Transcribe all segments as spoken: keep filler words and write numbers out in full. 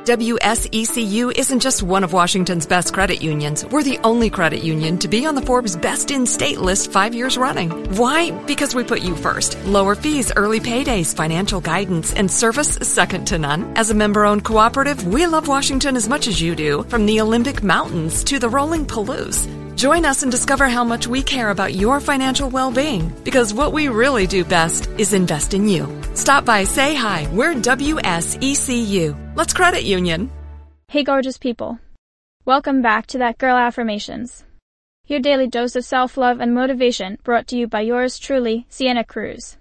W S E C U isn't just one of Washington's best credit unions. We're the only credit union to be on the Forbes Best in State list five years running. Why? Because we put you first. Lower fees, early paydays, financial guidance, and service second to none. As a member-owned cooperative, we love Washington as much as you do, from the Olympic Mountains to the rolling Palouse. Join us and discover how much we care about your financial well-being, because what we really do best is invest in you. Stop by, say hi. We're W S E C U. Let's credit union. Hey gorgeous people. Welcome back to That Girl Affirmations. Your daily dose of self-love and motivation, brought to you by yours truly, Sienna Cruz.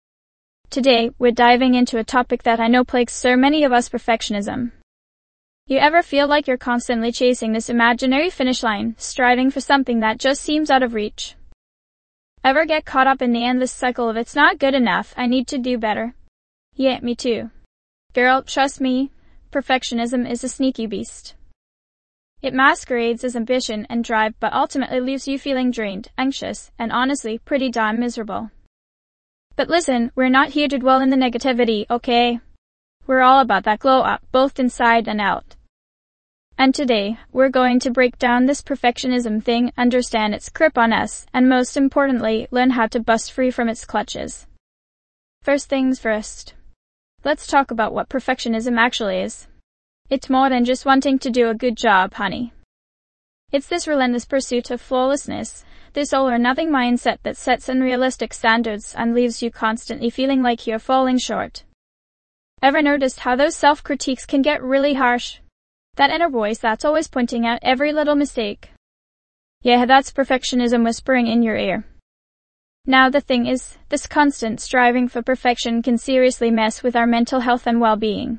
Today, we're diving into a topic that I know plagues so many of us: perfectionism. You ever feel like you're constantly chasing this imaginary finish line, striving for something that just seems out of reach? Ever get caught up in the endless cycle of "it's not good enough, I need to do better"? Yeah, me too. Girl, trust me, perfectionism is a sneaky beast. It masquerades as ambition and drive, but ultimately leaves you feeling drained, anxious, and honestly, pretty darn miserable. But listen, we're not here to dwell in the negativity, okay? We're all about that glow up, both inside and out. And today, we're going to break down this perfectionism thing, understand its grip on us, and most importantly, learn how to bust free from its clutches. First things first. Let's talk about what perfectionism actually is. It's more than just wanting to do a good job, honey. It's this relentless pursuit of flawlessness, this all-or-nothing mindset that sets unrealistic standards and leaves you constantly feeling like you're falling short. Ever noticed how those self-critiques can get really harsh? That inner voice that's always pointing out every little mistake. Yeah, that's perfectionism whispering in your ear. Now the thing is, this constant striving for perfection can seriously mess with our mental health and well-being.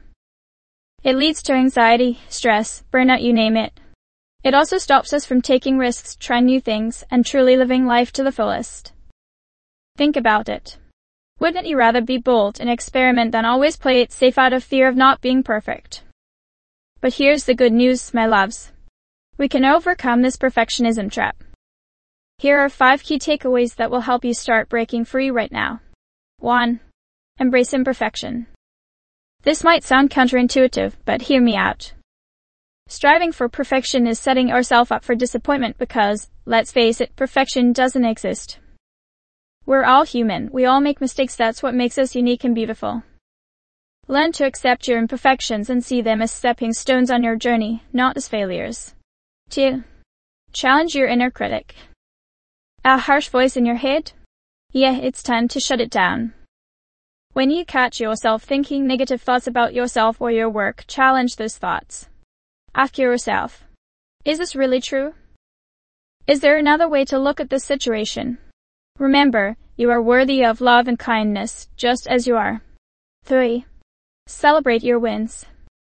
It leads to anxiety, stress, burnout, you name it. It also stops us from taking risks, trying new things, and truly living life to the fullest. Think about it. Wouldn't you rather be bold and experiment than always play it safe out of fear of not being perfect? But here's the good news, my loves. We can overcome this perfectionism trap. Here are five key takeaways that will help you start breaking free right now. one. Embrace imperfection. This might sound counterintuitive, but hear me out. Striving for perfection is setting ourselves up for disappointment because, let's face it, perfection doesn't exist. We're all human, we all make mistakes, that's what makes us unique and beautiful. Learn to accept your imperfections and see them as stepping stones on your journey, not as failures. two. Challenge your inner critic. A harsh voice in your head? Yeah, it's time to shut it down. When you catch yourself thinking negative thoughts about yourself or your work, challenge those thoughts. Ask yourself, is this really true? Is there another way to look at this situation? Remember, you are worthy of love and kindness, just as you are. three. Celebrate your wins.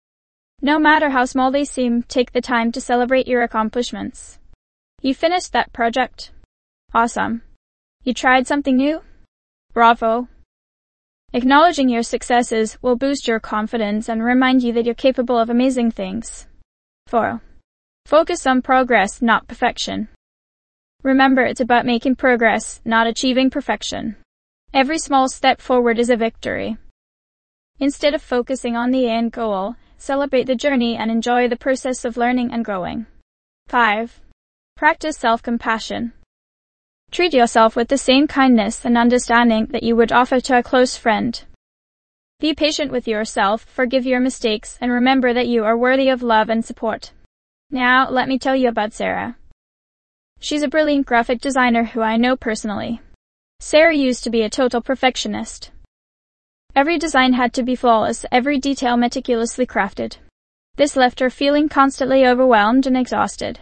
No matter how small they seem, take the time to celebrate your accomplishments. You finished that project? Awesome. You tried something new? Bravo. Acknowledging your successes will boost your confidence and remind you that you're capable of amazing things. four. Focus on progress, not perfection. Remember, it's about making progress, not achieving perfection. Every small step forward is a victory. Instead of focusing on the end goal, celebrate the journey and enjoy the process of learning and growing. five. Practice self-compassion. Treat yourself with the same kindness and understanding that you would offer to a close friend. Be patient with yourself, forgive your mistakes, and remember that you are worthy of love and support. Now, let me tell you about Sarah. She's a brilliant graphic designer who I know personally. Sarah used to be a total perfectionist. Every design had to be flawless, every detail meticulously crafted. This left her feeling constantly overwhelmed and exhausted.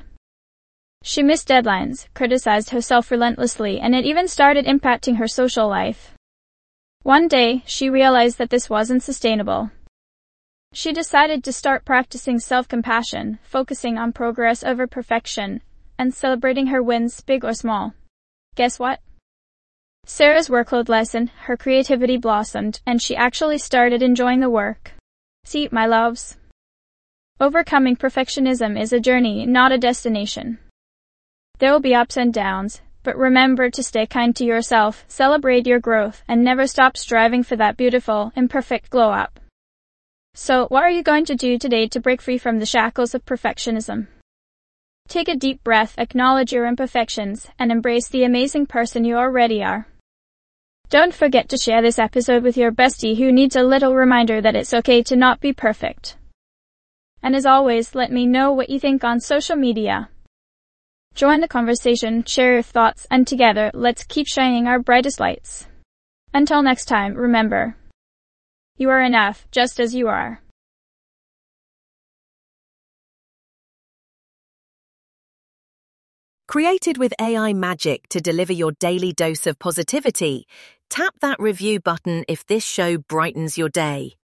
She missed deadlines, criticized herself relentlessly, and it even started impacting her social life. One day, she realized that this wasn't sustainable. She decided to start practicing self-compassion, focusing on progress over perfection, and celebrating her wins, big or small. Guess what? Sarah's workload lessened, her creativity blossomed, and she actually started enjoying the work. See, my loves, overcoming perfectionism is a journey, not a destination. There will be ups and downs, but remember to stay kind to yourself, celebrate your growth, and never stop striving for that beautiful, imperfect glow up. So, what are you going to do today to break free from the shackles of perfectionism? Take a deep breath, acknowledge your imperfections, and embrace the amazing person you already are. Don't forget to share this episode with your bestie who needs a little reminder that it's okay to not be perfect. And as always, let me know what you think on social media. Join the conversation, share your thoughts, and together, let's keep shining our brightest lights. Until next time, remember, you are enough just as you are. Created with A I magic to deliver your daily dose of positivity, tap that review button if this show brightens your day.